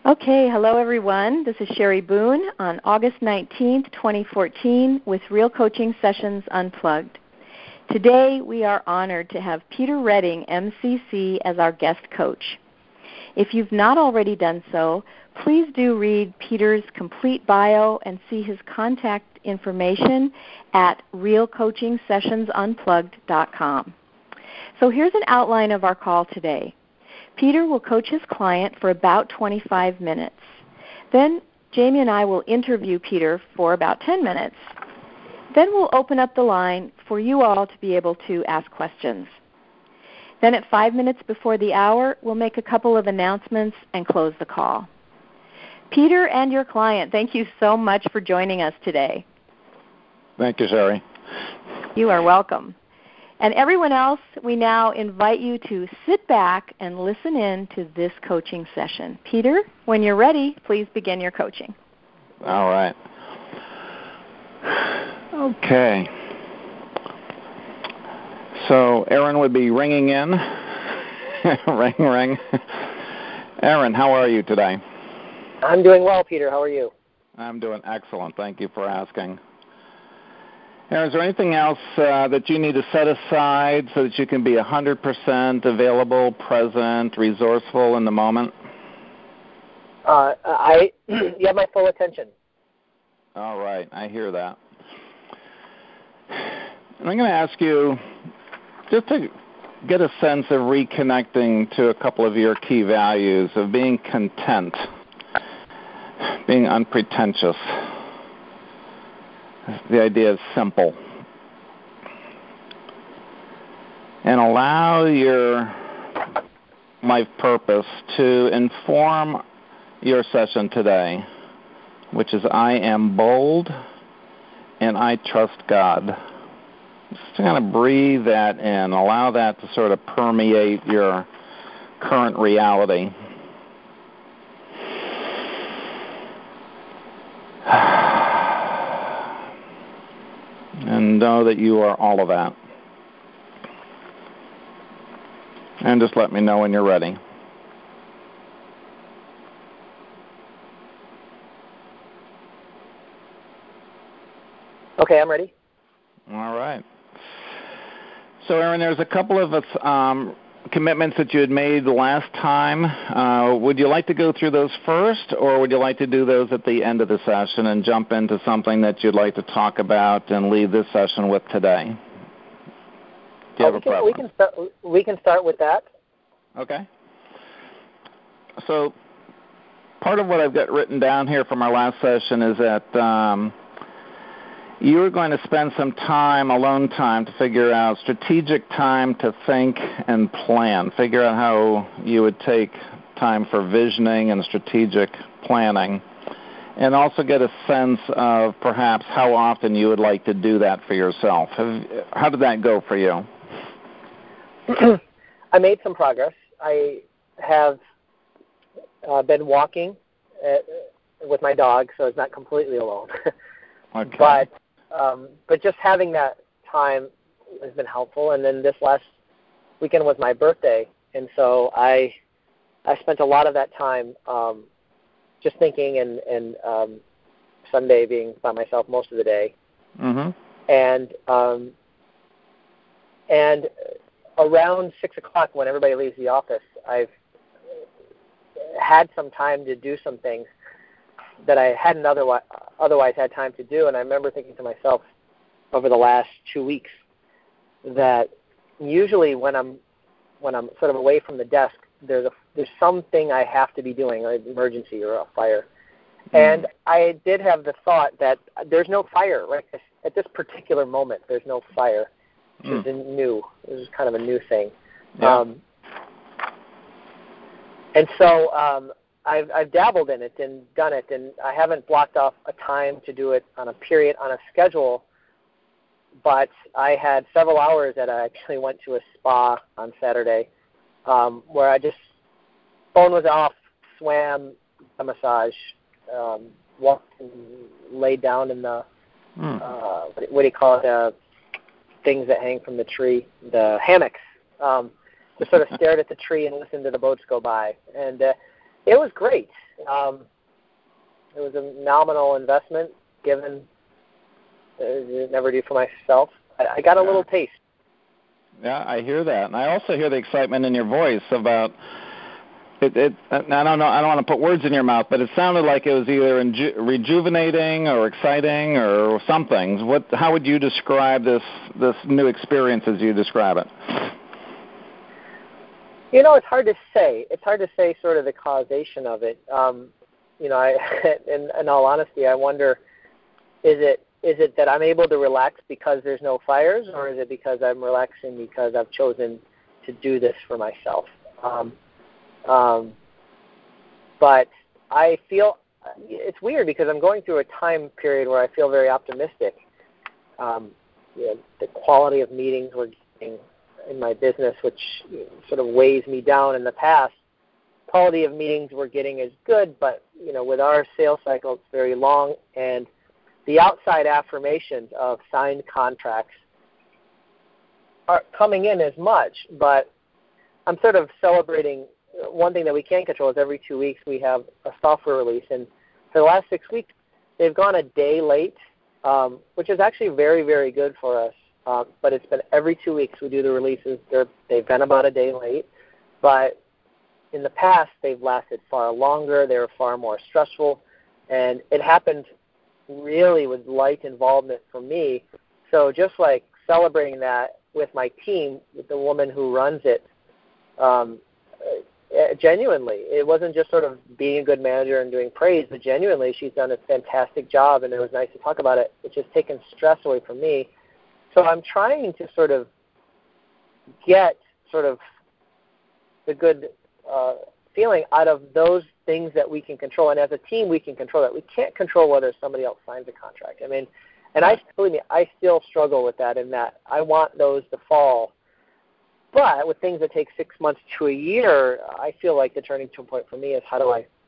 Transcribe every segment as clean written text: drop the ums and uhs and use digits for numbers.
Okay, hello everyone. This is Sherry Boone on August 19th, 2014 with Real Coaching Sessions Unplugged. Today we are honored to have Peter Redding, MCC, as our guest coach. If you've not already done so, please do read Peter's complete bio and see his contact information at realcoachingsessionsunplugged.com. So here's an outline of our call today. Peter will coach his client for about 25 minutes. Then Jamie and I will interview Peter for about 10 minutes. Then we'll open up the line for you all to be able to ask questions. Then at 5 minutes before the hour, we'll make a couple of announcements and close the call. Peter and your client, thank you so much for joining us today. Thank you, Sherry. You are welcome. And everyone else, we now invite you to sit back and listen in to this coaching session. Peter, when you're ready, please begin your coaching. All right. Okay. So Aaron would be ringing in. Ring, ring. Aaron, how are you today? I'm doing well, Peter. How are you? I'm doing excellent. Thank you for asking. Aaron, is there anything else that you need to set aside so that you can be 100% available, present, resourceful in the moment? You have my full attention. All right. I hear that. And I'm going to ask you just to get a sense of reconnecting to a couple of your key values of being content, being unpretentious. The idea is simple. And allow your life purpose to inform your session today, which is I am bold and I trust God. Just kind of breathe that in. Allow that to sort of permeate your current reality. And know that you are all of that. And just let me know when you're ready. Okay, I'm ready. All right. So, Aaron, there's a couple of commitments that you had made the last time. Would you like to go through those first, or would you like to do those at the end of the session and jump into something that you'd like to talk about and leave this session with today? Do you have a preference? We can start with that. Okay. So part of what I've got written down here from our last session is that you are going to spend some time, alone time, to figure out strategic time to think and plan. Figure out how you would take time for visioning and strategic planning. And also get a sense of perhaps how often you would like to do that for yourself. How did that go for you? I made some progress. I have been walking with my dog, so it's not completely alone. Okay. But just having that time has been helpful. And then this last weekend was my birthday, and so I spent a lot of that time just thinking, and Sunday being by myself most of the day. Mm-hmm. And around 6 o'clock, when everybody leaves the office, I've had some time to do some things that I hadn't otherwise had time to do. And I remember thinking to myself over the last 2 weeks that usually when I'm sort of away from the desk, there's something I have to be doing, an emergency or a fire. And I did have the thought that there's no fire, right? At this particular moment, there's no fire, which is new. This is kind of a new thing. Yeah. And so I've dabbled in it and done it, and I haven't blocked off a time to do it on a schedule, but I had several hours that I actually went to a spa on Saturday where I just, phone was off, swam, a massage, walked and laid down in the, what do you call it, things that hang from the tree, the hammocks. Just sort of stared at the tree and listened to the boats go by. And It was great. It was a nominal investment given never do for myself. I got a little taste. Yeah, I hear that. And I also hear the excitement in your voice about it. I don't know. I don't want to put words in your mouth, but it sounded like it was either rejuvenating or exciting or something. How would you describe this new experience as you describe it? It's hard to say. It's hard to say sort of the causation of it. In all honesty, I wonder, is it that I'm able to relax because there's no fires, or is it because I'm relaxing because I've chosen to do this for myself? But I feel it's weird because I'm going through a time period where I feel very optimistic. The quality of meetings we're getting in my business, which sort of weighs me down in the past, quality of meetings we're getting is good, but with our sales cycle, it's very long, and the outside affirmations of signed contracts aren't coming in as much. But I'm sort of celebrating. One thing that we can control is every 2 weeks we have a software release, and for the last 6 weeks they've gone a day late, which is actually very, very good for us. But it's been every 2 weeks we do the releases. They've been about a day late, but in the past they've lasted far longer. They were far more stressful, and it happened really with light involvement from me. So just like celebrating that with my team, with the woman who runs it, genuinely, it wasn't just sort of being a good manager and doing praise, but genuinely she's done a fantastic job, and it was nice to talk about it. It's just taken stress away from me. So I'm trying to sort of get sort of the good feeling out of those things that we can control. And as a team, we can control that. We can't control whether somebody else signs a contract. I mean, and believe me, I still struggle with that, in that I want those to fall. But with things that take 6 months to a year, I feel like the turning point for me is how do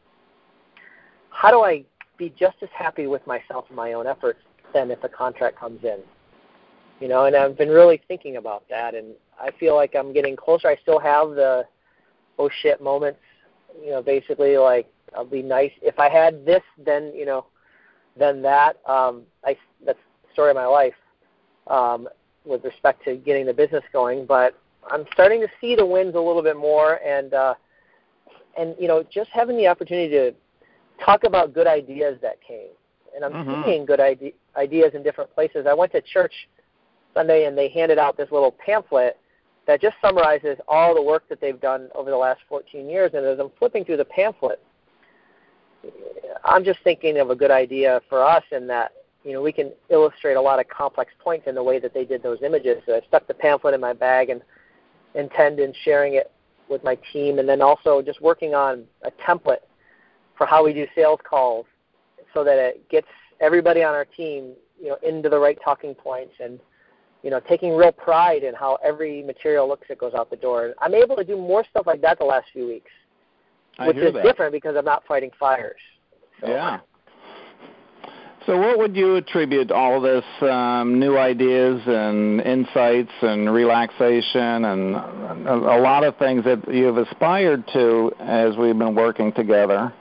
I be just as happy with myself and my own efforts than if a contract comes in? And I've been really thinking about that, and I feel like I'm getting closer. I still have the oh shit moments, basically like I'll be nice if I had this, then then that. That's the story of my life with respect to getting the business going. But I'm starting to see the wins a little bit more, and just having the opportunity to talk about good ideas that came, and I'm seeing good ideas in different places. I went to church Sunday, and they handed out this little pamphlet that just summarizes all the work that they've done over the last 14 years. And as I'm flipping through the pamphlet, I'm just thinking of a good idea for us in that, we can illustrate a lot of complex points in the way that they did those images. So I stuck the pamphlet in my bag and intend in sharing it with my team, and then also just working on a template for how we do sales calls so that it gets everybody on our team, into the right talking points, and taking real pride in how every material looks that goes out the door. I'm able to do more stuff like that the last few weeks, which is different because I'm not fighting fires. So. Yeah. So what would you attribute all this new ideas and insights and relaxation and a lot of things that you've aspired to as we've been working together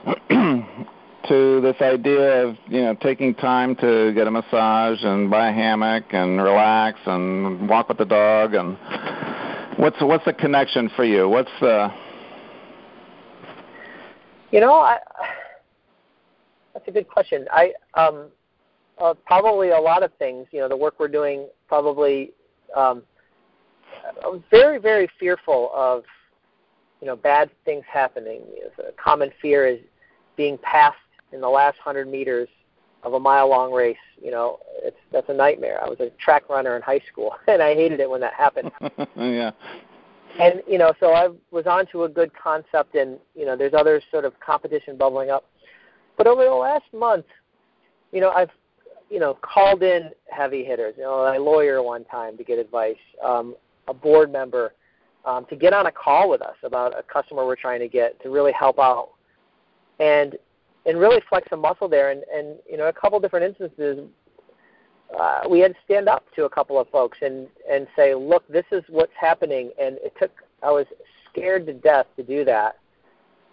to this idea of, taking time to get a massage and buy a hammock and relax and walk with the dog? And what's the connection for you? What's the... That's a good question. Probably a lot of things. The work we're doing, probably I'm very, very fearful of, bad things happening. A common fear is being passed in the last 100 meters of a mile-long race. That's a nightmare. I was a track runner in high school, and I hated it when that happened. Yeah. And, so I was onto a good concept, and, there's other sort of competition bubbling up. But over the last month, I've, called in heavy hitters, a lawyer one time to get advice, a board member to get on a call with us about a customer we're trying to get to really help out. And really flex a muscle there. And a couple different instances, we had to stand up to a couple of folks and say, look, this is what's happening. And I was scared to death to do that.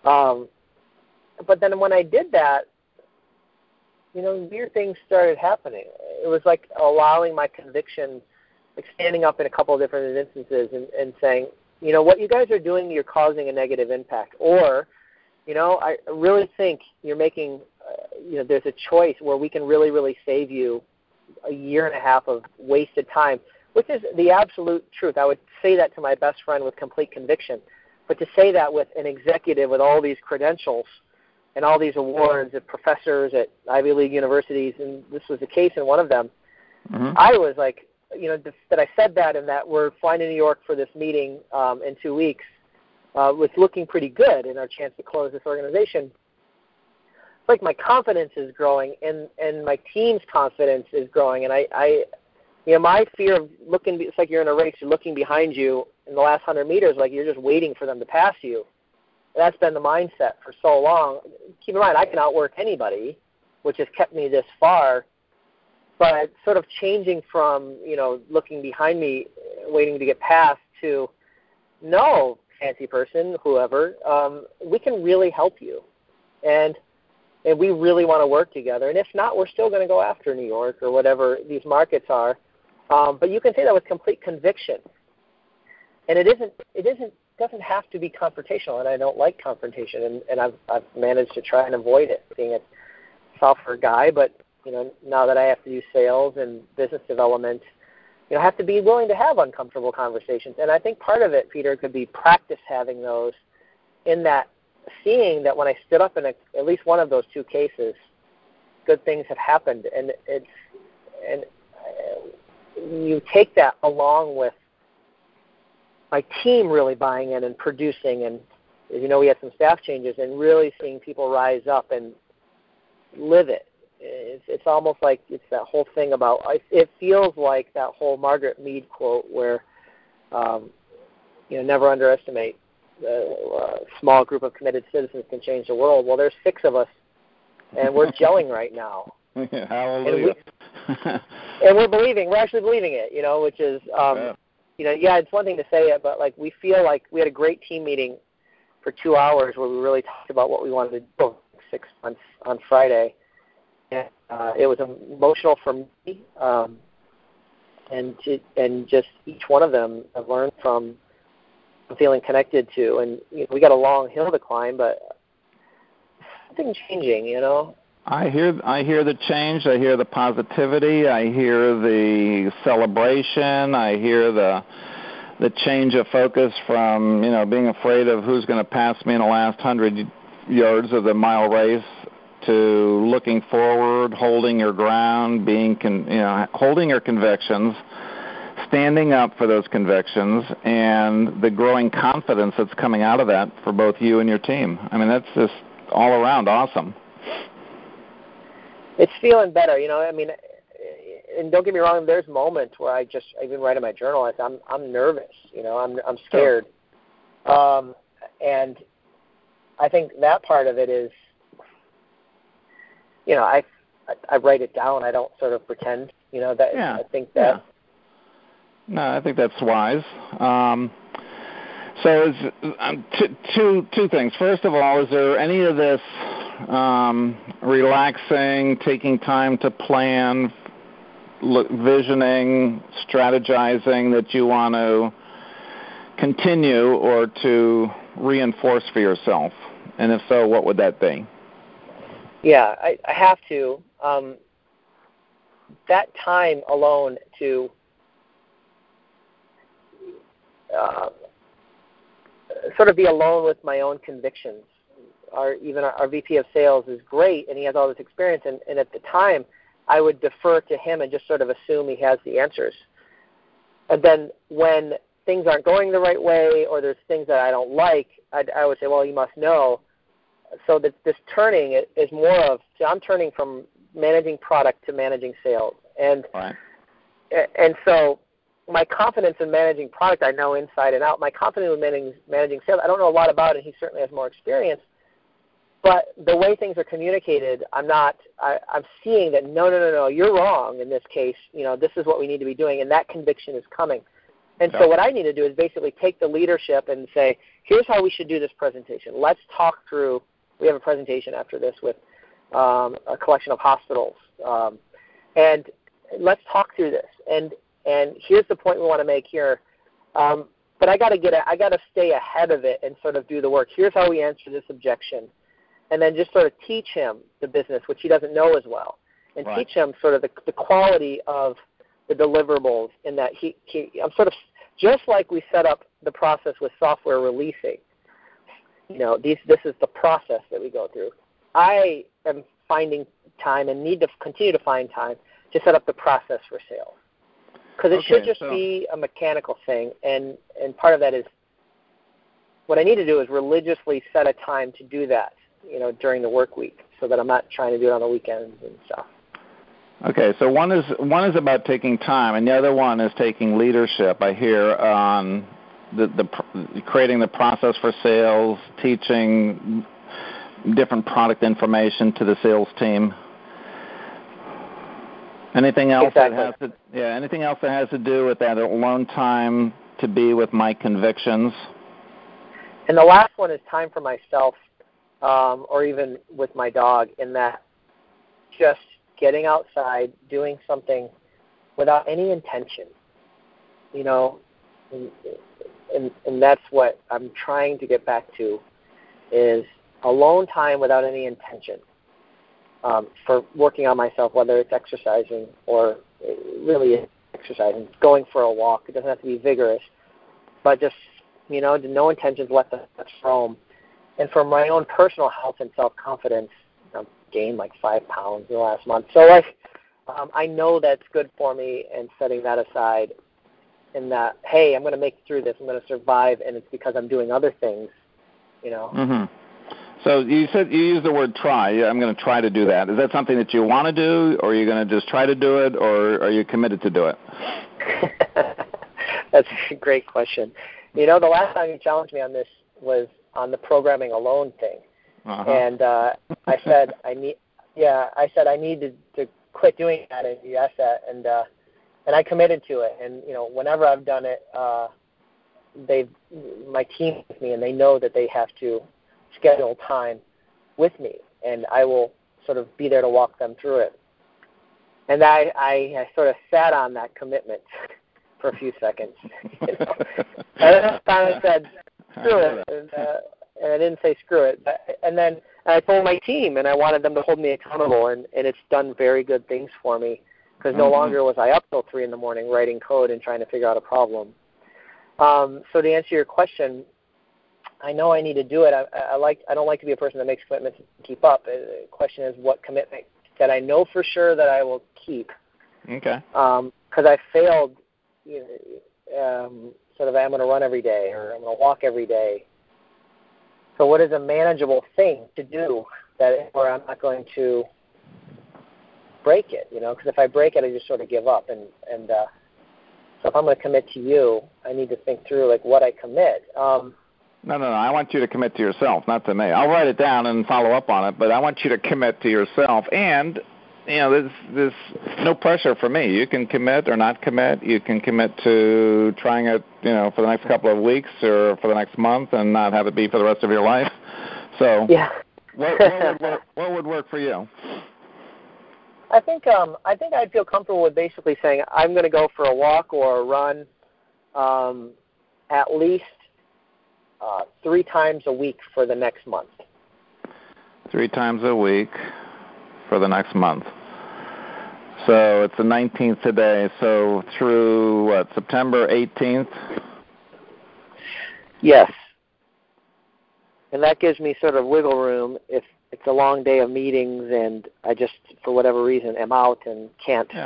But then when I did that, weird things started happening. It was like allowing my conviction, like standing up in a couple of different instances and saying, what you guys are doing, you're causing a negative impact. Or, I really think you're making, there's a choice where we can really, really save you a year and a half of wasted time, which is the absolute truth. I would say that to my best friend with complete conviction. But to say that with an executive with all these credentials and all these awards at professors at Ivy League universities, and this was the case in one of them, I was like, that I said that and that we're flying to New York for this meeting in 2 weeks was looking pretty good in our chance to close this organization. It's like my confidence is growing and my team's confidence is growing, and I my fear of looking, it's like you're in a race, you're looking behind you in the last 100 meters, like you're just waiting for them to pass you. That's been the mindset for so long. Keep in mind, I can outwork anybody, which has kept me this far, but sort of changing from, looking behind me, waiting to get past to, no, fancy person, whoever, we can really help you. And we really want to work together. And if not, we're still going to go after New York or whatever these markets are. But you can say that with complete conviction. And it doesn't have to be confrontational, and I don't like confrontation, and I've managed to try and avoid it, being a software guy. But now that I have to do sales and business development, I have to be willing to have uncomfortable conversations. And I think part of it, Peter, could be practice having those, in that seeing that when I stood up in at least one of those two cases, good things have happened, and you take that along with my team really buying in and producing, and we had some staff changes, and really seeing people rise up and live it. It's almost like it's that whole thing about, it feels like that whole Margaret Mead quote where, never underestimate a small group of committed citizens can change the world. Well, there's 6 of us, and we're gelling right now. Hallelujah. And we're actually believing it, which is, it's one thing to say it, but like we feel like we had a great team meeting for 2 hours where we really talked about what we wanted to do 6 months on Friday. And it was emotional for me, and just each one of them I've learned from, feeling connected to. And we got a long hill to climb, but something changing, I hear the change. I hear the positivity. I hear the celebration. I hear the change of focus from being afraid of who's going to pass me in the last 100 yards of the mile race to looking forward, holding your ground, holding your convictions, standing up for those convictions, and the growing confidence that's coming out of that for both you and your team. I mean, that's just all around awesome. It's feeling better, and don't get me wrong, there's moments where I even write in my journal, I'm nervous, I'm scared. Sure. And I think that part of it is, I write it down. I don't sort of pretend, that. Yeah. I think that. Yeah. No, I think that's wise. So two things. First of all, is there any of this relaxing, taking time to plan, visioning, strategizing that you want to continue or to reinforce for yourself? And if so, what would that be? Yeah, I have to. That time alone to sort of be alone with my own convictions. Our VP of sales is great, and he has all this experience, and at the time, I would defer to him and just sort of assume he has the answers. And then when things aren't going the right way or there's things that I don't like, I would say, well, you must know. So that this turning is more of, I'm turning from managing product to managing sales. And right. And so my confidence in managing product, I know inside and out. My confidence in managing sales, I don't know a lot about it. He certainly has more experience. But the way things are communicated, I'm seeing that, no, you're wrong in this case. This is what we need to be doing, and that conviction is coming. And so what I need to do is basically take the leadership and say, here's how we should do this presentation. Let's talk through. We have a presentation after this with a collection of hospitals. And let's talk through this. And here's the point we want to make here. But I got to stay ahead of it and sort of do the work. Here's how we answer this objection. And then just sort of teach him the business, which he doesn't know as well. And teach him sort of the quality of the deliverables in that I'm sort of, just like we set up the process with software releasing, this is the process that we go through. I am finding time and need to continue to find time to set up the process for sales. Because it should just be a mechanical thing, and part of that is what I need to do is religiously set a time to do that, during the work week, so that I'm not trying to do it on the weekends and stuff. Okay, so one is about taking time, and the other one is taking leadership. I hear on the creating the process for sales, teaching different product information to the sales team. Anything else anything else that has to do with that alone time to be with my convictions? And the last one is time for myself, or even with my dog, in that just getting outside, doing something without any intention, and that's what I'm trying to get back to, is alone time without any intention. For working on myself, whether it's exercising or really exercising, going for a walk. It doesn't have to be vigorous, but just, no intentions, let the roam. And for my own personal health and self-confidence, I've gained like 5 pounds in the last month. So I know that's good for me, and setting that aside, and that, hey, I'm going to make it through this. I'm going to survive, and it's because I'm doing other things, Mm-hmm. So you said you used the word try. I'm going to try to do that. Is that something that you want to do, or are you going to just try to do it, or are you committed to do it? That's a great question. The last time you challenged me on this was on the programming alone thing. Uh-huh. And I said I need to quit doing that, and you asked that, and I committed to it. And whenever I've done it, my team with me, and they know that they have to schedule time with me, and I will sort of be there to walk them through it. And I sort of sat on that commitment for a few seconds. And then I said, screw it, and I didn't say screw it. And then I told my team, and I wanted them to hold me accountable, and it's done very good things for me, because no longer was I up till 3 in the morning writing code and trying to figure out a problem. So to answer your question, I know I need to do it. I don't like to be a person that makes commitments and keep up. The question is what commitment that I know for sure that I will keep. Okay. Because I failed, sort of I'm going to run every day, or I'm going to walk every day. So what is a manageable thing to do where I'm not going to break it, because if I break it, I just sort of give up. And so if I'm going to commit to you, I need to think through like what I commit. No. I want you to commit to yourself, not to me. I'll write it down and follow up on it, but I want you to commit to yourself. And, there's no pressure for me. You can commit or not commit. You can commit to trying it, for the next couple of weeks or for the next month, and not have it be for the rest of your life. So what would work for you? I think I'd feel comfortable with basically saying I'm going to go for a walk or a run at least 3 times a week for the next month. 3 times a week for the next month. So it's the 19th today, so through, September 18th? Yes. And that gives me sort of wiggle room if it's a long day of meetings and I just, for whatever reason, am out and can't. Yeah.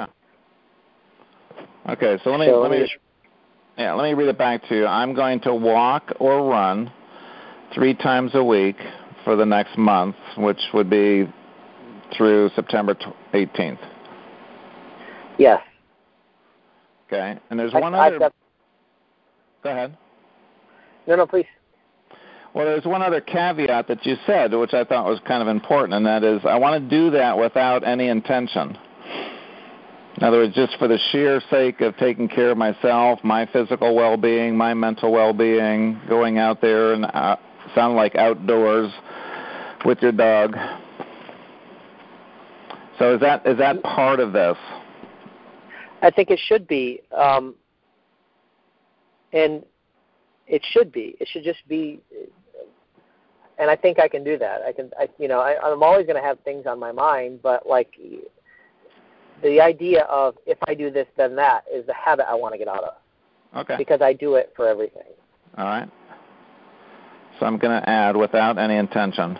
Okay, so let me read it back to you. I'm going to walk or run 3 times a week for the next month, which would be through September 18th. Yes. Okay, and there's one other... Go ahead. No, please. Well, there's one other caveat that you said, which I thought was kind of important, and that is I want to do that without any intention. In other words, just for the sheer sake of taking care of myself, my physical well-being, my mental well-being, going out there and sound like outdoors with your dog. So is that part of this? I think it should be, and it should be. It should just be, and I think I can do that. I'm always going to have things on my mind, but like the idea of if I do this, then that is the habit I want to get out of. Okay. Because I do it for everything. All right. So I'm going to add without any intention.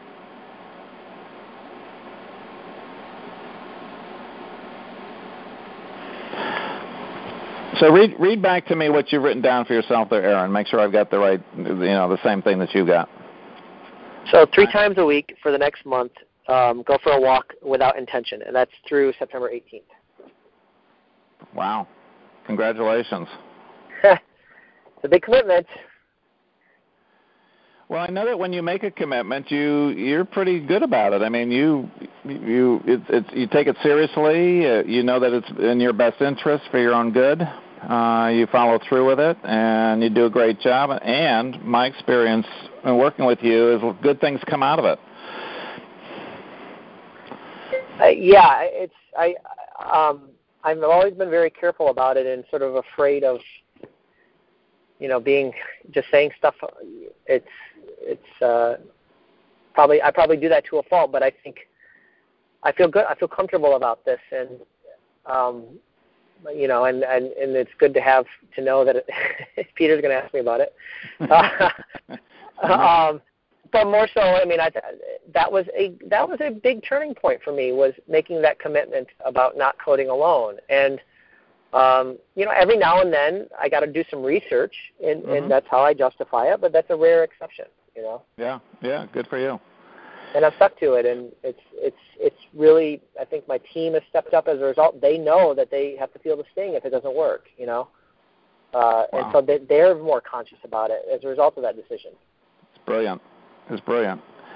So read back to me what you've written down for yourself there, Aaron. Make sure I've got the right, the same thing that you got. So 3 times a week for the next month, go for a walk without intention, and that's through September 18th. Wow. Congratulations. It's a big commitment. Well, I know that when you make a commitment, you're pretty good about it. I mean, you take it seriously. You know that it's in your best interest for your own good. You follow through with it, and you do a great job. And my experience in working with you is good things come out of it. I've always been very careful about it and sort of afraid of, being just saying stuff. I probably do that to a fault, but I think I feel good. I feel comfortable about this, and and it's good to know that Peter's going to ask me about it. But more so, I mean, that was a big turning point for me, was making that commitment about not coding alone. And every now and then I got to do some research, and that's how I justify it. But that's a rare exception, Yeah, good for you. And I've stuck to it, and it's really, I think my team has stepped up as a result. They know that they have to feel the sting if it doesn't work, Wow. And so they're more conscious about it as a result of that decision. It's brilliant. It's brilliant.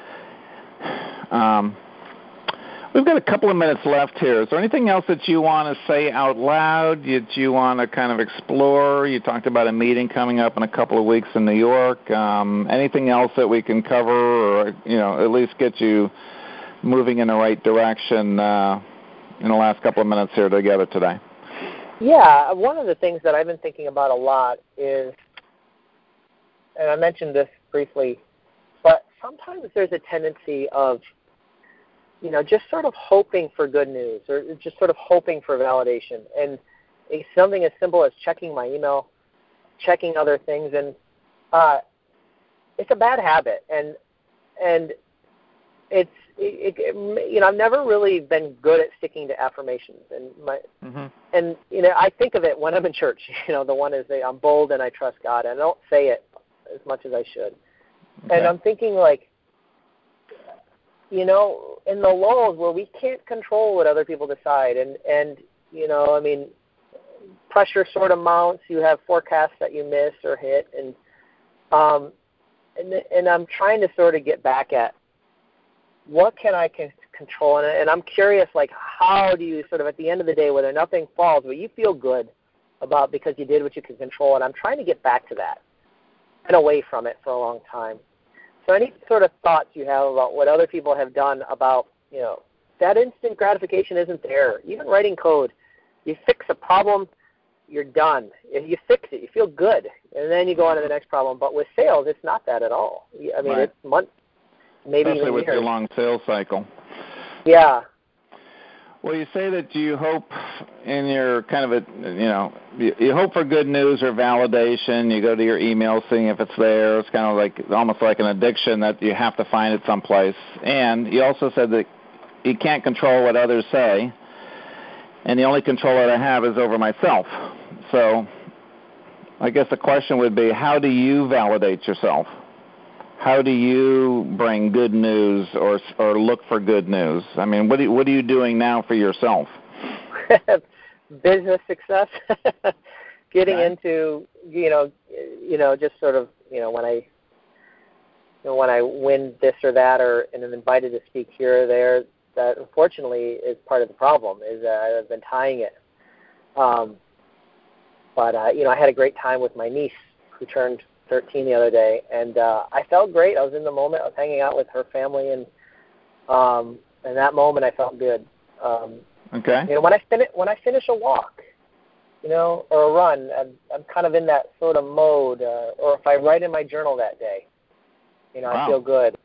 We've got a couple of minutes left here. Is there anything else that you want to say out loud, that you want to kind of explore? You talked about a meeting coming up in a couple of weeks in New York. Anything else that we can cover, or at least get you moving in the right direction in the last couple of minutes here together today? Yeah, one of the things that I've been thinking about a lot is, and I mentioned this briefly, but sometimes there's a tendency of just sort of hoping for good news, or just sort of hoping for validation. And it's something as simple as checking my email, checking other things, and it's a bad habit. And I've never really been good at sticking to affirmations. And I think of it when I'm in church. The one is I'm bold and I trust God, and I don't say it as much as I should. Okay. And I'm thinking in the lulls where we can't control what other people decide, and pressure sort of mounts. You have forecasts that you miss or hit, and I'm trying to sort of get back at what can I control, and I'm curious, how do you sort of at the end of the day, whether nothing falls, but you feel good about because you did what you could control, and I'm trying to get back to that and away from it for a long time. So any sort of thoughts you have about what other people have done about, that instant gratification isn't there. Even writing code, you fix a problem, you're done. If you fix it, you feel good, and then you go on to the next problem. But with sales, it's not that at all. I mean, It's months, maybe especially even with years. your long sales cycle. Yeah. Well, you say that you hope in your kind of you hope for good news or validation. You go to your email, seeing if it's there. It's kind of almost like an addiction that you have to find it someplace. And you also said that you can't control what others say, and the only control that I have is over myself. So I guess the question would be, how do you validate yourself? How do you bring good news or look for good news? I mean, what are you doing now for yourself? Business success, getting into just sort of when I win this or that, and am invited to speak here or there, that unfortunately is part of the problem, is that I've been tying it. But I had a great time with my niece who turned 13 the other day, and I felt great. I was in the moment. I was hanging out with her family, and in that moment I felt good. Okay. When I finish a walk, or a run, I'm kind of in that sort of mode. Or if I write in my journal that day, wow. I feel good.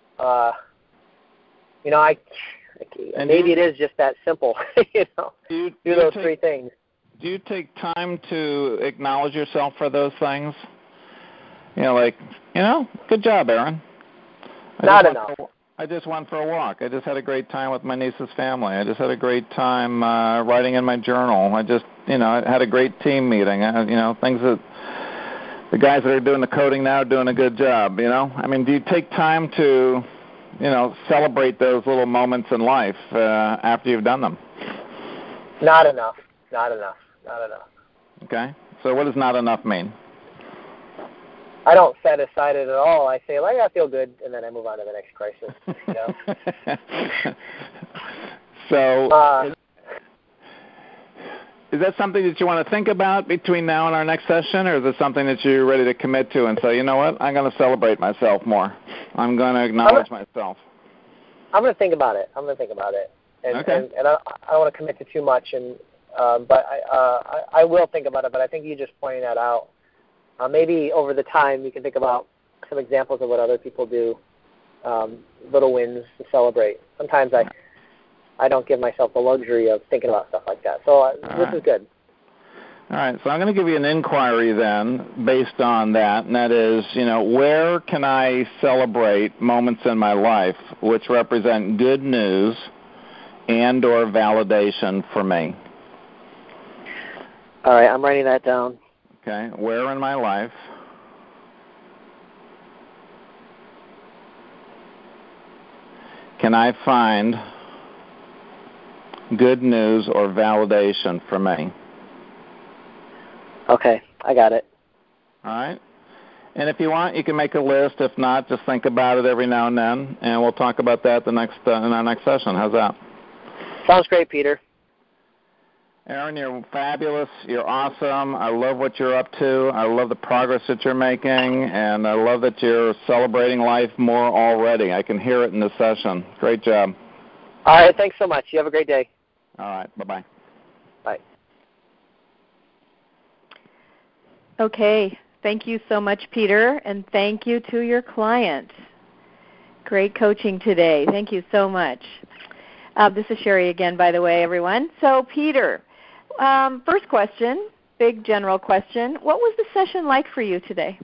Maybe it is just that simple. Do those three things. Do you take time to acknowledge yourself for those things? Good job, Aaron. Not enough. I just went for a walk. I just had a great time with my niece's family. I just had a great time writing in my journal. I just, I had a great team meeting. Things that the guys that are doing the coding now are doing a good job, I mean, do you take time to, celebrate those little moments in life after you've done them? Not enough. Okay. So what does not enough mean? I don't set aside it at all. I say, I feel good, and then I move on to the next crisis. So is that something that you want to think about between now and our next session, or is it something that you're ready to commit to and say, you know what, I'm going to celebrate myself more. I'm going to acknowledge myself. I'm going to think about it. And, okay. And I don't want to commit to too much, but I will think about it. But I think you just pointing that out. Maybe over the time you can think about some examples of what other people do, little wins to celebrate. Sometimes I don't give myself the luxury of thinking about stuff like that. So this is good. All right, so I'm going to give you an inquiry then based on that, and that is, where can I celebrate moments in my life which represent good news and or validation for me? All right, I'm writing that down. Okay, where in my life can I find good news or validation for me? Okay, I got it. All right. And if you want, you can make a list. If not, just think about it every now and then, and we'll talk about that in our next session. How's that? Sounds great, Peter. Aaron, you're fabulous. You're awesome. I love what you're up to. I love the progress that you're making, and I love that you're celebrating life more already. I can hear it in this session. Great job. All right, thanks so much. You have a great day. All right, bye-bye. Bye. Okay, thank you so much, Peter, and thank you to your client. Great coaching today. Thank you so much. This is Sherry again, by the way, everyone. So, Peter, first question, big general question. What was the session like for you today?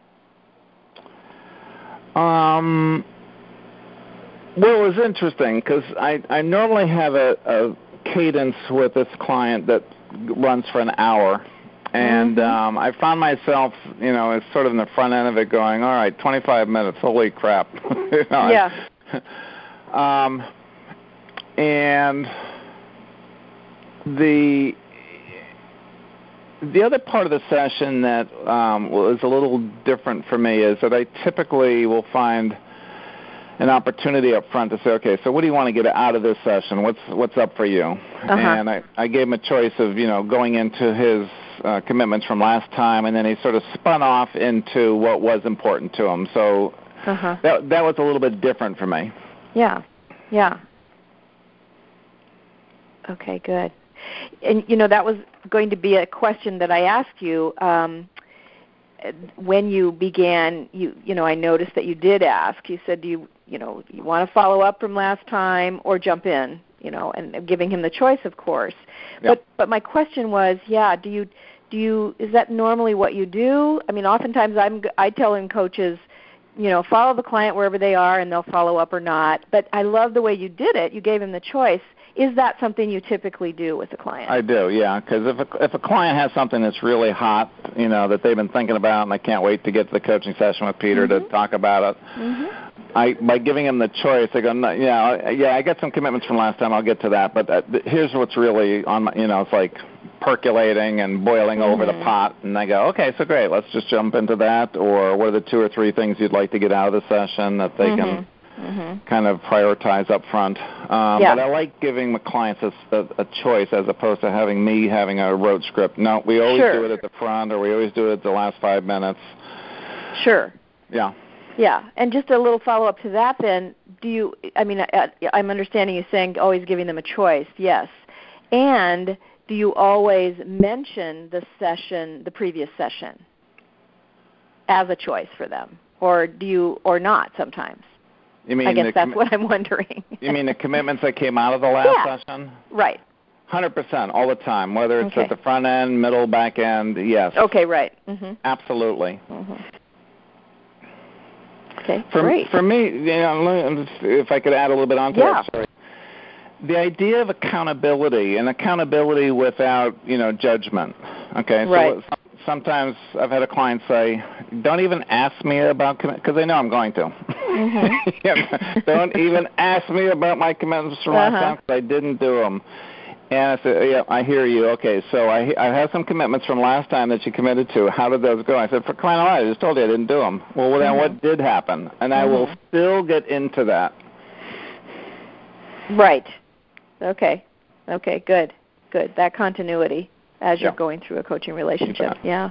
Well, it was interesting because I normally have a cadence with this client that runs for an hour. And I found myself, as sort of in the front end of it going, all right, 25 minutes, holy crap. Yeah. And the other part of the session that was a little different for me is that I typically will find an opportunity up front to say, okay, so what do you want to get out of this session? What's up for you? And I gave him a choice of, going into his commitments from last time, and then he sort of spun off into what was important to him. So that was a little bit different for me. Yeah. Okay, good. And, that was going to be a question that I asked you when you began. I noticed that you did ask. You said, you want to follow up from last time or jump in, and giving him the choice, of course. Yep. But my question was, do you is that normally what you do? I mean, oftentimes I tell in coaches, follow the client wherever they are and they'll follow up or not. But I love the way you did it. You gave him the choice. Is that something you typically do with a client? I do, yeah, because if a client has something that's really hot, that they've been thinking about, and I can't wait to get to the coaching session with Peter to talk about it, by giving him the choice, I go, I got some commitments from last time, I'll get to that, but here's what's really on my, it's like percolating and boiling over the pot, and I go, okay, so great, let's just jump into that, or what are the 2 or 3 things you'd like to get out of the session that they can kind of prioritize up front. But I like giving the clients a choice as opposed to having me having a rote script. No, we always do it at the front, or we always do it at the last 5 minutes. Sure. Yeah. Yeah, and just a little follow-up to that then, I'm understanding you saying always giving them a choice, yes. And do you always mention the previous session as a choice for them? Or do you, or not sometimes? You mean I guess that's what I'm wondering. You mean the commitments that came out of the last session? Right. 100% all the time, whether it's at the front end, middle, back end, yes. Okay, right. Absolutely. Okay, great. For me, if I could add a little bit onto that story. The idea of accountability, and accountability without, judgment. Okay, right. So sometimes I've had a client say, don't even ask me about commitment, because they know I'm going to. Don't even ask me about my commitments from last time, because I didn't do them. And I said, yeah, I hear you. Okay, so I have some commitments from last time that you committed to. How did those go? I said, for crying out loud, I just told you I didn't do them. Well, then what did happen? And I will still get into that. Right. Okay, good. That continuity as you're going through a coaching relationship. Yeah.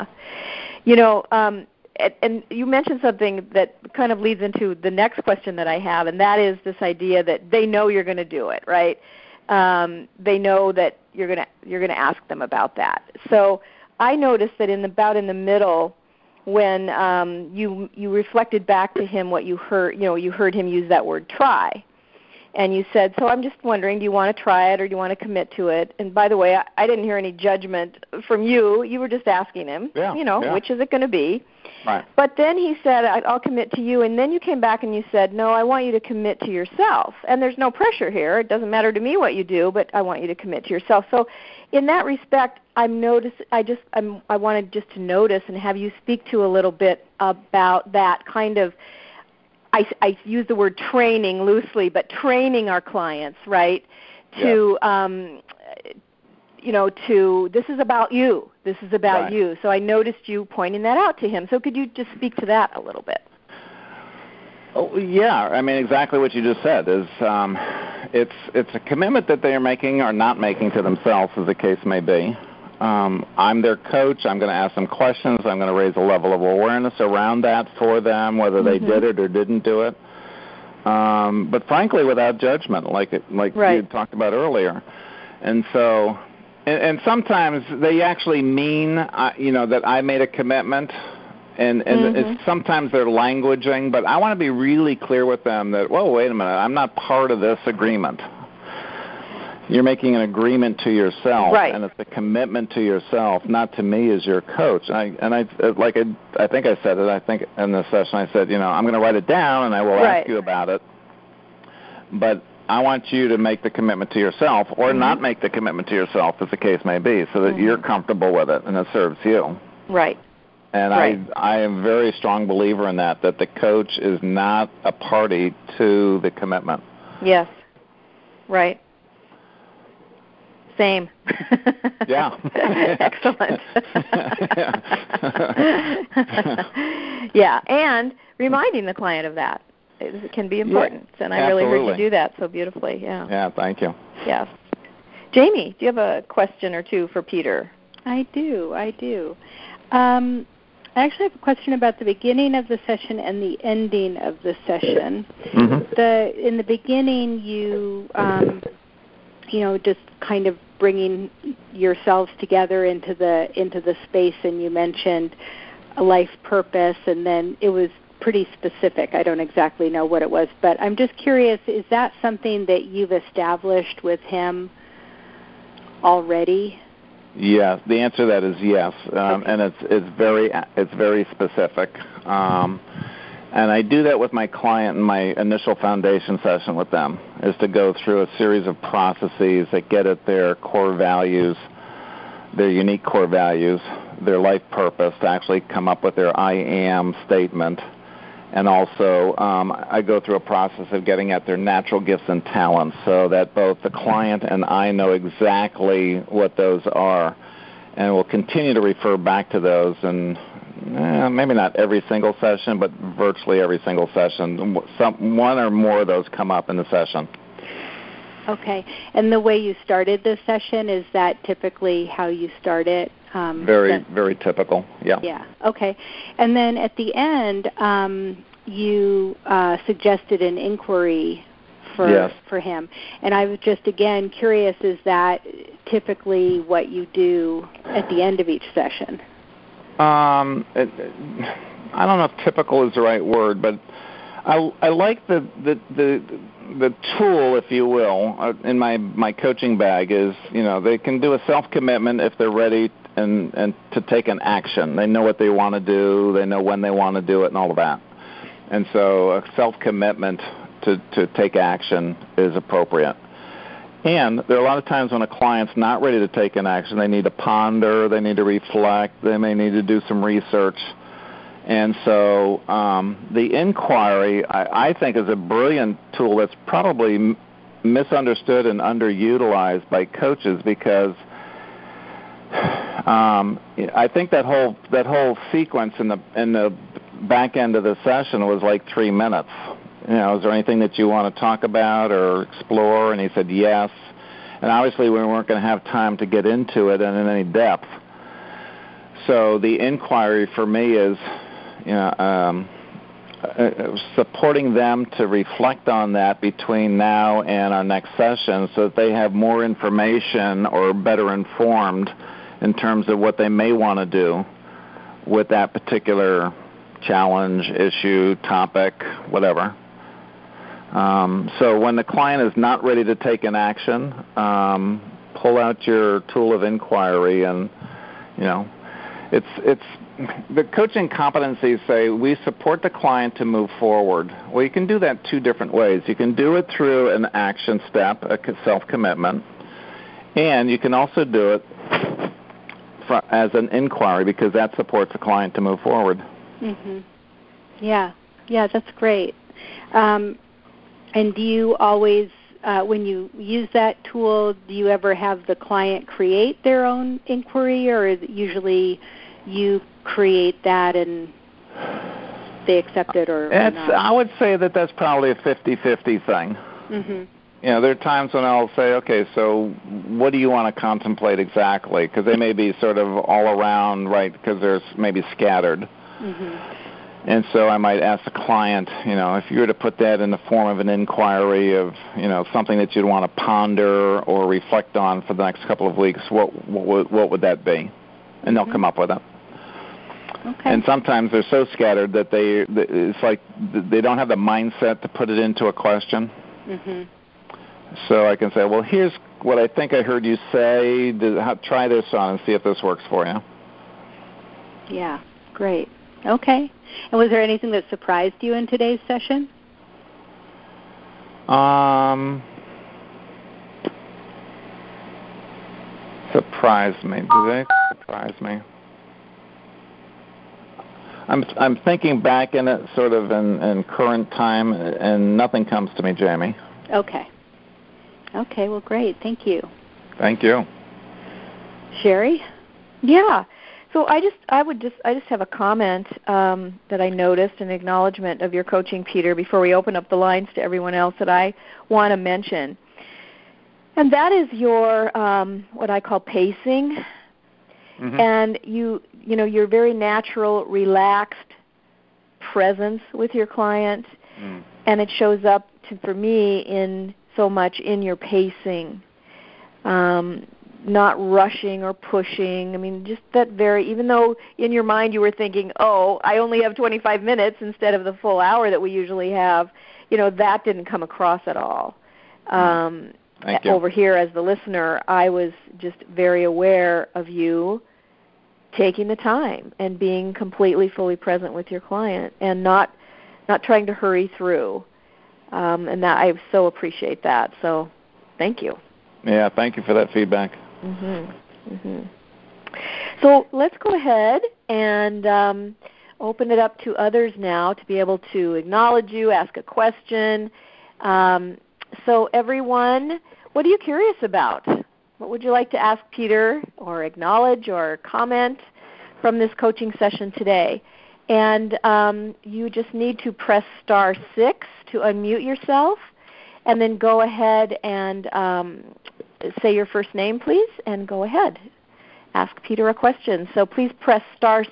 And you mentioned something that kind of leads into the next question that I have, and that is this idea that they know you're going to do it, right? They know that you're going to ask them about that. So I noticed that in the middle, when you reflected back to him what you heard, you heard him use that word try. And you said, so I'm just wondering, do you want to try it or do you want to commit to it? And by the way, I didn't hear any judgment from you. You were just asking him, which is it going to be? Right. But then he said, I'll commit to you. And then you came back and you said, no, I want you to commit to yourself. And there's no pressure here. It doesn't matter to me what you do, but I want you to commit to yourself. So in that respect, I wanted just to notice and have you speak to a little bit about that kind of, I use the word training loosely, but training our clients, right, to, this is about you. This is about you. So I noticed you pointing that out to him. So could you just speak to that a little bit? Oh, yeah. I mean, exactly what you just said is it's a commitment that they are making or not making to themselves, as the case may be. I'm their coach. I'm going to ask them questions. I'm going to raise a level of awareness around that for them, whether they did it or didn't do it. But frankly, without judgment, like you talked about earlier. And so, and sometimes they actually mean, that I made a commitment. And it's, sometimes they're languaging, but I want to be really clear with them that, whoa, wait a minute, I'm not part of this agreement. You're making an agreement to yourself, and it's a commitment to yourself, not to me as your coach. I think I said it. I think in the session I said, I'm going to write it down and I will ask you about it. But I want you to make the commitment to yourself, or not make the commitment to yourself, as the case may be, so that you're comfortable with it and it serves you. Right. And I am a very strong believer in that the coach is not a party to the commitment. Yes. Right. Same. Yeah. Excellent. Yeah, and reminding the client of that. It can be important, and I really heard you do that so beautifully. Yeah. Yeah, thank you. Yes. Jamie, do you have a question or two for Peter? I do. I actually have a question about the beginning of the session and the ending of the session. In the beginning, you just kind of bringing yourselves together into the space, and you mentioned a life purpose, and then it was pretty specific. I don't exactly know what it was, but I'm just curious, is that something that you've established with him already? Yes, the answer to that is yes, and it's very specific. And I do that with my client in my initial foundation session with them, is to go through a series of processes that get at their core values, their unique core values, their life purpose, to actually come up with their I am statement. And also I go through a process of getting at their natural gifts and talents, so that both the client and I know exactly what those are. And we'll continue to refer back to those and maybe not every single session, but virtually every single session. One or more of those come up in the session. Okay. And the way you started the session, is that typically how you start it? Very typical, yeah. Yeah, okay. And then at the end, you suggested an inquiry for him. And I was just, again, curious, is that typically what you do at the end of each session? I don't know if typical is the right word, but I like the tool, if you will, in my coaching bag is, they can do a self-commitment if they're ready and to take an action. They know what they want to do, they know when they want to do it, and all of that. And so a self-commitment to take action is appropriate. And there are a lot of times when a client's not ready to take an action, they need to ponder, they need to reflect, they may need to do some research. And so the inquiry, I think, is a brilliant tool that's probably misunderstood and underutilized by coaches, because I think that whole sequence in the back end of the session was like 3 minutes. Is there anything that you want to talk about or explore? And he said yes. And obviously we weren't going to have time to get into it and in any depth. So the inquiry for me is, supporting them to reflect on that between now and our next session, so that they have more information or better informed in terms of what they may want to do with that particular challenge, issue, topic, whatever. So when the client is not ready to take an action, pull out your tool of inquiry, and it's the coaching competencies say we support the client to move forward. Well, you can do that 2 different ways. You can do it through an action step, a self-commitment, and you can also do it as an inquiry, because that supports the client to move forward. Mm-hmm. Yeah, that's great. And do you always, when you use that tool, do you ever have the client create their own inquiry, or is it usually you create that and they accept it, or not? I would say that's probably a 50-50 thing. Mm-hmm. There are times when I'll say, okay, so what do you want to contemplate exactly? Because they may be sort of all around, right, because they're maybe scattered. Mm-hmm. And so I might ask the client, if you were to put that in the form of an inquiry of, something that you'd want to ponder or reflect on for the next couple of weeks, what would that be? And they'll come up with it. Okay. And sometimes they're so scattered that it's like they don't have the mindset to put it into a question. Mm-hmm. So I can say, well, here's what I think I heard you say. Try this on and see if this works for you. Yeah, great. Okay. And was there anything that surprised you in today's session? Surprised me. Did they surprise me? I'm thinking back in it sort of in current time, and nothing comes to me, Jamie. Okay. Okay, well, great. Thank you. Thank you. Sherry? Yeah. So I just have a comment that I noticed, an acknowledgement of your coaching, Peter, before we open up the lines to everyone else that I want to mention. And that is your what I call pacing. Mm-hmm. And your very natural, relaxed presence with your client, and it shows up for me in so much in your pacing, not rushing or pushing. I mean, just that even though in your mind you were thinking, oh, I only have 25 minutes instead of the full hour that we usually have, that didn't come across at all. Thank you. Over here as the listener, I was just very aware of you taking the time and being completely, fully present with your client and not trying to hurry through. And that I so appreciate that. So thank you. Yeah, thank you for that feedback. Mm-hmm. Mm-hmm. So let's go ahead and open it up to others now to be able to acknowledge you, ask a question. So everyone, what are you curious about? What would you like to ask Peter or acknowledge or comment? from this coaching session today. And you just need to press *6 to unmute yourself, and then go ahead and say your first name, please, and go ahead. Ask Peter a question. So please press *6.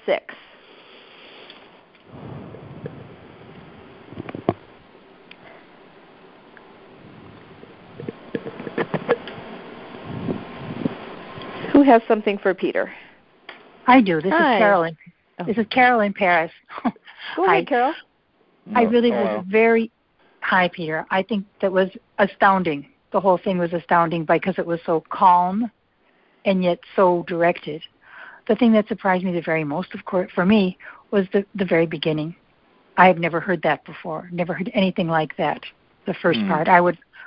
Who has something for Peter? I do. This Hi. is Carolyn. This is Carol in Paris. Go ahead, Carol. I really was Hi, Peter. I think that was astounding. The whole thing was astounding because it was so calm and yet so directed. The thing that surprised me the very most, of course, for me, was the very beginning. I have never heard that before. Never heard anything like that. The first part. I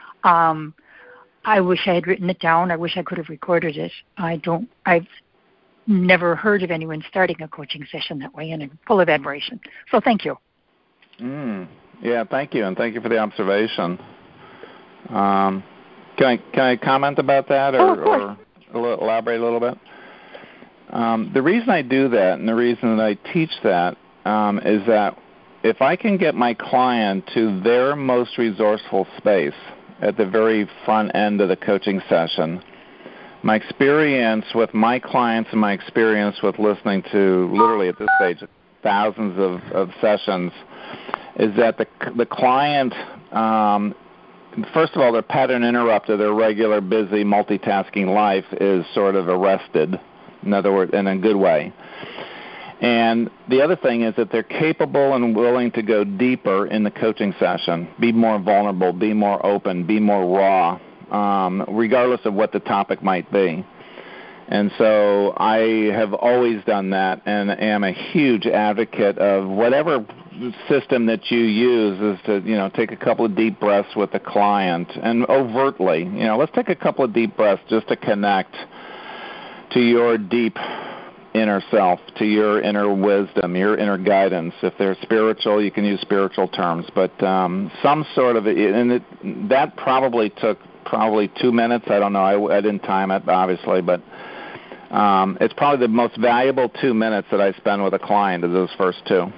wish I had written it down. I wish I could have recorded it. I've never heard of anyone starting a coaching session that way, and I'm full of admiration. So thank you. Yeah, thank you, and thank you for the observation. Can I comment about that, or elaborate a little bit? The reason I do that, and the reason that I teach that, is that if I can get my client to their most resourceful space at the very front end of the coaching session, my experience with my clients and my experience with listening to, literally at this stage, thousands of sessions, is that the client, first of all, their pattern interrupter, their regular busy multitasking life is sort of arrested, in other words, in a good way. And the other thing is that they're capable and willing to go deeper in the coaching session, be more vulnerable, be more open, be more raw, regardless of what the topic might be. And so I have always done that, and am a huge advocate of whatever system that you use is to, take a couple of deep breaths with the client, and overtly, let's take a couple of deep breaths just to connect to your deep inner self, to your inner wisdom, your inner guidance. If they're spiritual, you can use spiritual terms, but some sort of, and that probably took 2 minutes. I don't know. I didn't time it, obviously, but it's probably the most valuable 2 minutes that I spend with a client is those first two.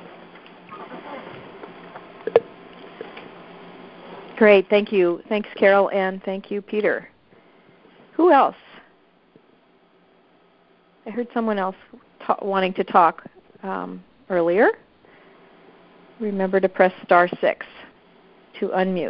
Great. Thank you. Thanks, Carol, and thank you, Peter. Who else? I heard someone else wanting to talk earlier. Remember to press *6 to unmute.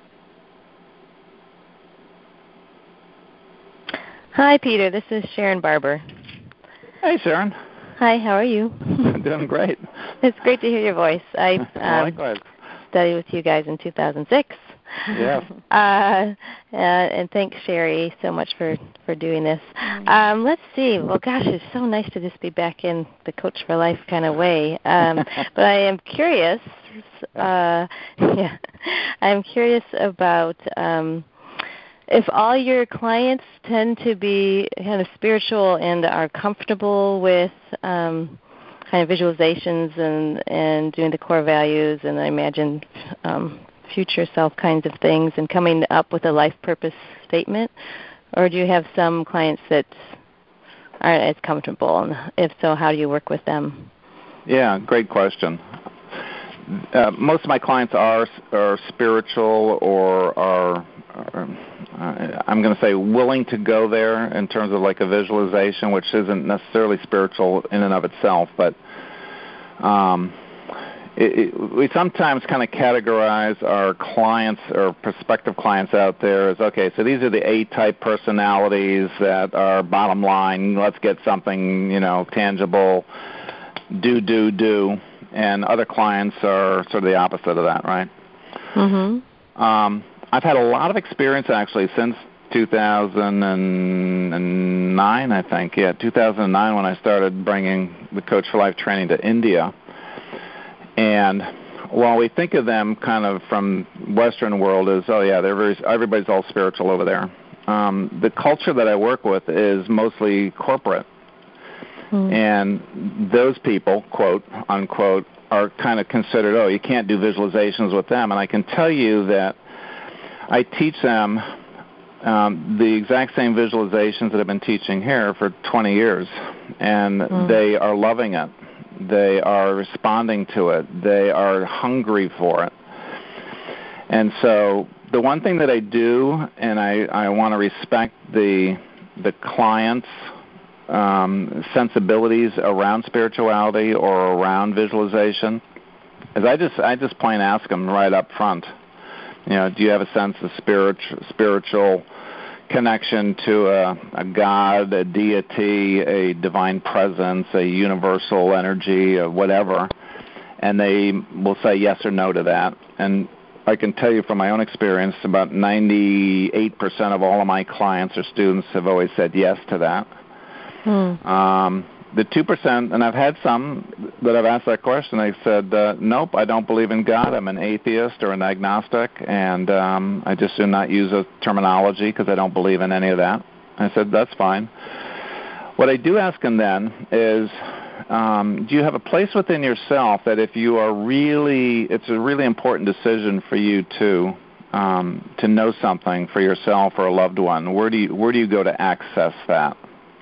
Hi, Peter. This is Sharon Barber. Hey, Sharon. Hi, how are you? I'm doing great. It's great to hear your voice. I likewise studied with you guys in 2006. Yes. And thanks, Sherry, so much for doing this. Let's see. Well, gosh, it's so nice to just be back in the Coach for Life kind of way. But I am curious. I'm curious about if all your clients tend to be kind of spiritual and are comfortable with kind of visualizations and doing the core values, and I imagine future self kinds of things, and coming up with a life purpose statement, or do you have some clients that aren't as comfortable, and if so, how do you work with them? Yeah, great question. Most of my clients are spiritual or are I'm going to say willing to go there in terms of like a visualization, which isn't necessarily spiritual in and of itself, but we sometimes kind of categorize our clients or prospective clients out there as, okay, so these are the A-type personalities that are bottom line, let's get something, tangible, do. And other clients are sort of the opposite of that, right? Mm-hmm. I've had a lot of experience, actually, since 2009, I think. Yeah, 2009 when I started bringing the Coach for Life training to India. And while we think of them kind of from Western world as, oh yeah, everybody's all spiritual over there. The culture that I work with is mostly corporate. And those people, quote, unquote, are kind of considered, oh, you can't do visualizations with them. And I can tell you that I teach them the exact same visualizations that I've been teaching here for 20 years, and they are loving it. They are responding to it. They are hungry for it. And so the one thing that I do, and I want to respect the client's sensibilities around spirituality or around visualization, is I just plain ask them right up front. Do you have a sense of spiritual connection to a God, a deity, a divine presence, a universal energy, or whatever? And they will say yes or no to that. And I can tell you from my own experience, about 98% of all of my clients or students have always said yes to that. The 2%, and I've had some that I've asked that question, they said, nope, I don't believe in God. I'm an atheist or an agnostic, and I just do not use a terminology because I don't believe in any of that. I said, that's fine. What I do ask them then is, do you have a place within yourself that if you are it's a really important decision for you to know something for yourself or a loved one, where do you go to access that?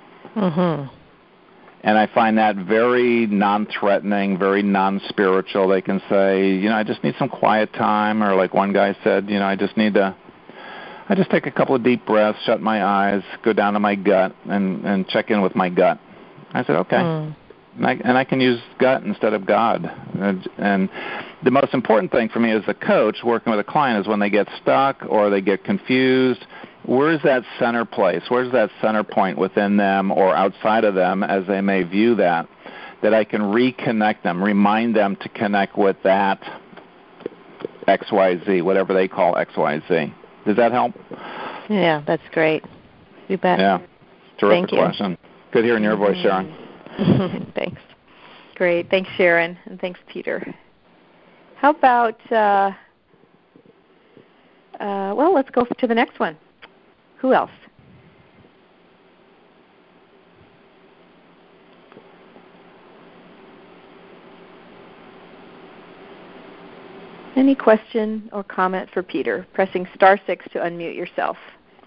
And I find that very non-threatening, very non-spiritual. They can say, I just need some quiet time, or like one guy said, I just take a couple of deep breaths, shut my eyes, go down to my gut, and check in with my gut. I said, okay. And I can use gut instead of God. And the most important thing for me as a coach working with a client is when they get stuck or they get confused, where's that center place? Where's that center point within them or outside of them as they may view that I can reconnect them, remind them to connect with that XYZ, whatever they call XYZ. Does that help? Yeah, that's great. You bet. Yeah, terrific question. Good hearing your voice, Sharon. Thanks. Great. Thanks, Sharon, and thanks, Peter. How about, let's go to the next one. Who else? Any question or comment for Peter? Pressing *6 to unmute yourself.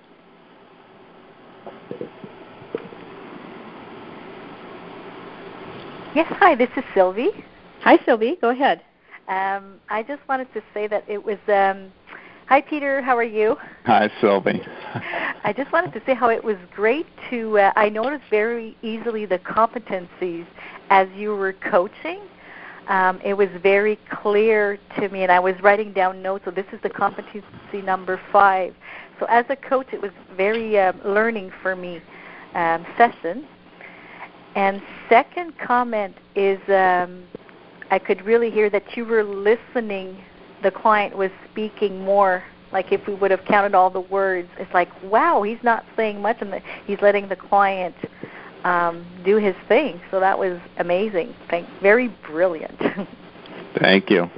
Yes, hi, this is Sylvie. Hi, Sylvie. Go ahead. I just wanted to say that it was... hi, Peter. How are you? Hi, Sylvie. I just wanted to say how it was great to... I noticed very easily the competencies as you were coaching. It was very clear to me, and I was writing down notes, so this is the competency number 5. So as a coach, it was very learning for me session. And second comment is I could really hear that you were listening. The client was speaking more, like if we would have counted all the words. It's like, wow, he's not saying much, and he's letting the client do his thing. So that was amazing. Very brilliant. Thank you.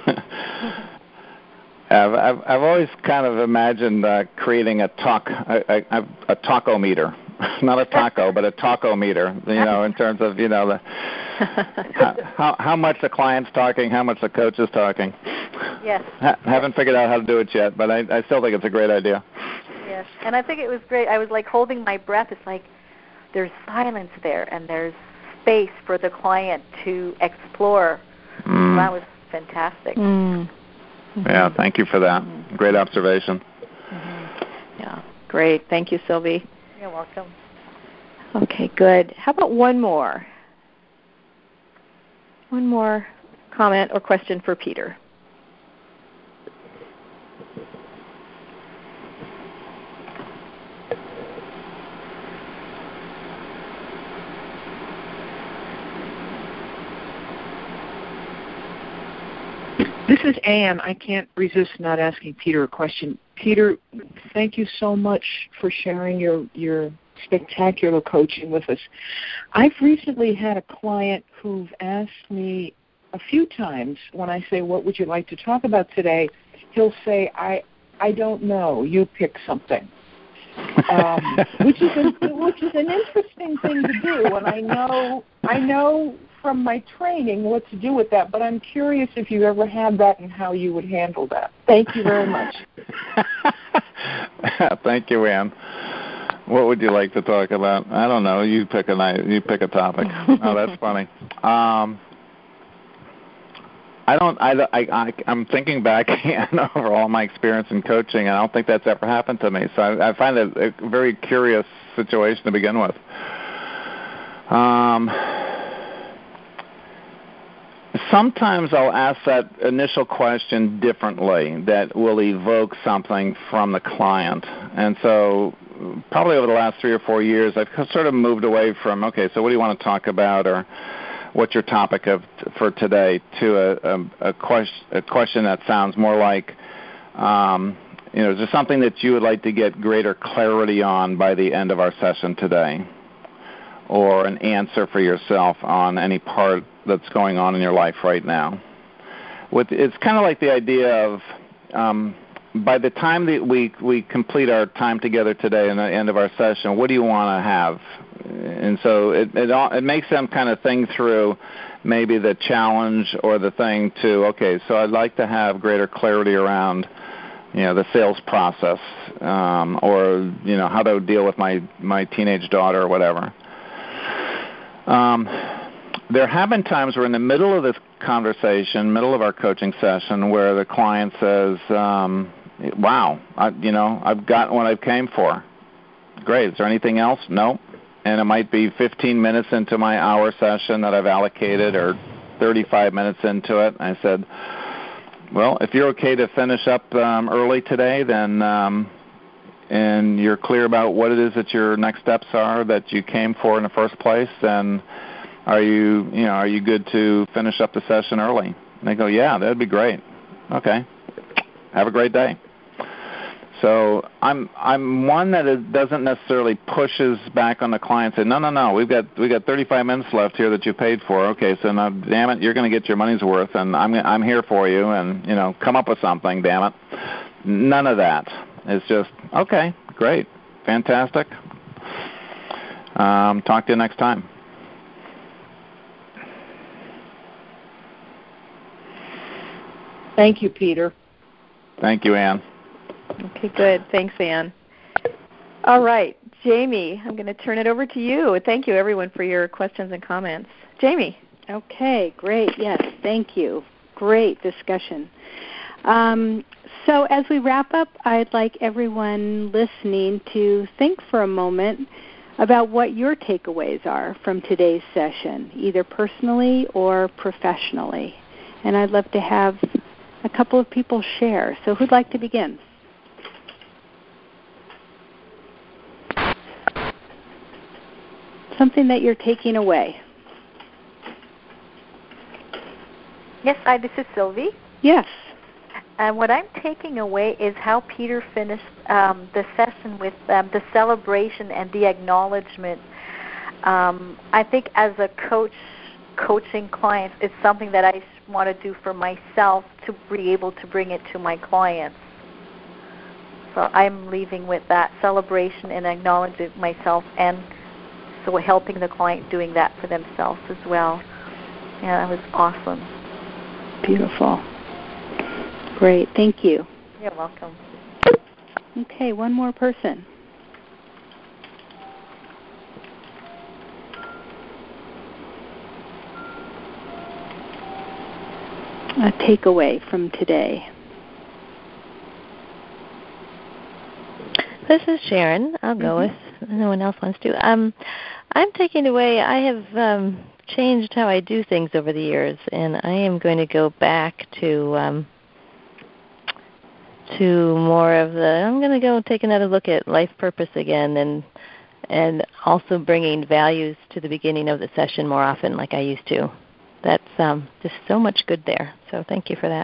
I've always kind of imagined creating a taco meter. Not a taco, but a taco meter, in terms of, how much the client's talking, how much the coach is talking. Yes. Haven't figured out how to do it yet, but I still think it's a great idea. Yes, and I think it was great. I was like holding my breath. It's like there's silence there, and there's space for the client to explore. So that was fantastic. Yeah, thank you for that. Great observation. Yeah, great. Thank you, Sylvie. You're welcome. Okay, good. How about one more? One more comment or question for Peter. This is Anne. I can't resist not asking Peter a question. Peter, thank you so much for sharing your spectacular coaching with us. I've recently had a client who've asked me a few times when I say, what would you like to talk about today? He'll say, I don't know. You pick something. Which is an interesting thing to do, and I know from my training what to do with that, but I'm curious if you ever had that and how you would handle that. Thank you very much. Thank you, Ann. What would you like to talk about? I don't know. You pick a topic. Oh, that's funny. I'm thinking back over all my experience in coaching, and I don't think that's ever happened to me. So I find it a very curious situation to begin with. Sometimes I'll ask that initial question differently that will evoke something from the client. And so probably over the last 3 or 4 years, I've sort of moved away from, okay, so what do you want to talk about, or what's your topic for today, to a question that sounds more like, is there something that you would like to get greater clarity on by the end of our session today? Or an answer for yourself on any part that's going on in your life right now. It's kind of like the idea of by the time that we complete our time together today and the end of our session, what do you want to have? And so it makes them kind of think through maybe the challenge or the thing to, okay, so I'd like to have greater clarity around the sales process, or how to deal with my teenage daughter or whatever. There have been times where in the middle of this conversation, middle of our coaching session, where the client says, wow, I've gotten what I came for. Great. Is there anything else? No. And it might be 15 minutes into my hour session that I've allocated, or 35 minutes into it. I said, well, if you're okay to finish up early today, then and you're clear about what it is that your next steps are that you came for in the first place, then are you good to finish up the session early? And they go, yeah, that'd be great. Okay. Have a great day. So I'm one that doesn't necessarily pushes back on the client and say, no, we've got 35 minutes left here that you paid for. Okay, so now, damn it, you're going to get your money's worth, and I'm here for you, and come up with something, damn it. None of that. It's just, okay, great, fantastic. Talk to you next time. Thank you, Peter. Thank you, Ann. Okay, good. Thanks, Ann. All right, Jamie, I'm going to turn it over to you. Thank you, everyone, for your questions and comments. Jamie. Okay, great. Yes, thank you. Great discussion. So as we wrap up, I'd like everyone listening to think for a moment about what your takeaways are from today's session, either personally or professionally. And I'd love to have a couple of people share. So who'd like to begin? Something that you're taking away. Yes, this is Sylvie. Yes. And what I'm taking away is how Peter finished the session with the celebration and the acknowledgement. I think as a coach, coaching clients, it's something that I want to do for myself to be able to bring it to my clients. So I'm leaving with that celebration and acknowledging myself, and so helping the client doing that for themselves as well. Yeah, that was awesome. Beautiful. Great. Thank you. You're welcome. Okay, one more person. A takeaway from today. This is Sharon. I'll go with no one else wants to. I'm taking away, I have changed how I do things over the years, and I am going to go back to more of I'm going to go take another look at life purpose again, and also bringing values to the beginning of the session more often like I used to. That's just so much good there. So thank you for that.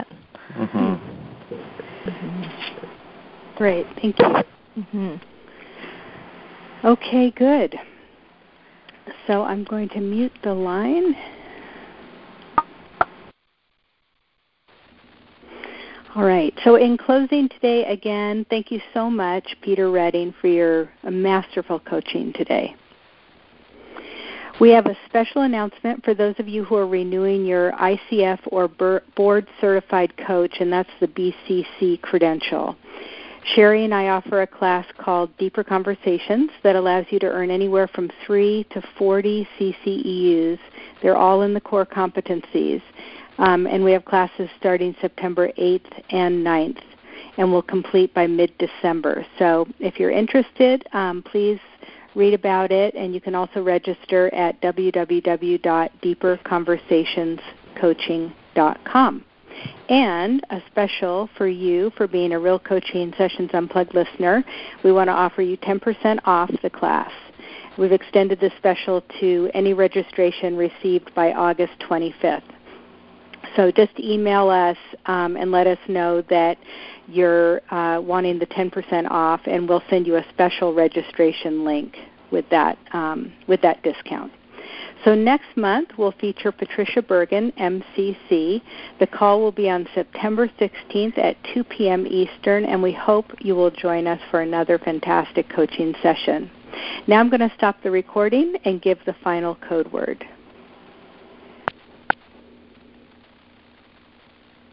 Great. Thank you. Okay, good. So I'm going to mute the line. All right. So in closing today, again, thank you so much, Peter Redding, for your masterful coaching today. We have a special announcement for those of you who are renewing your ICF or Board Certified Coach, and that's the BCC credential. Sherry and I offer a class called Deeper Conversations that allows you to earn anywhere from 3 to 40 CCEUs. They're all in the core competencies. And we have classes starting September 8th and 9th, and we'll complete by mid-December. So if you're interested, please read about it, and you can also register at www.deeperconversationscoaching.com. And a special for you for being a Real Coaching Sessions Unplugged listener, we want to offer you 10% off the class. We've extended this special to any registration received by August 25th. So just email us and let us know that you're wanting the 10% off, and we'll send you a special registration link with that discount. So next month we'll feature Patricia Bergen, MCC. The call will be on September 16th at 2 p.m. Eastern, and we hope you will join us for another fantastic coaching session. Now I'm going to stop the recording and give the final code word.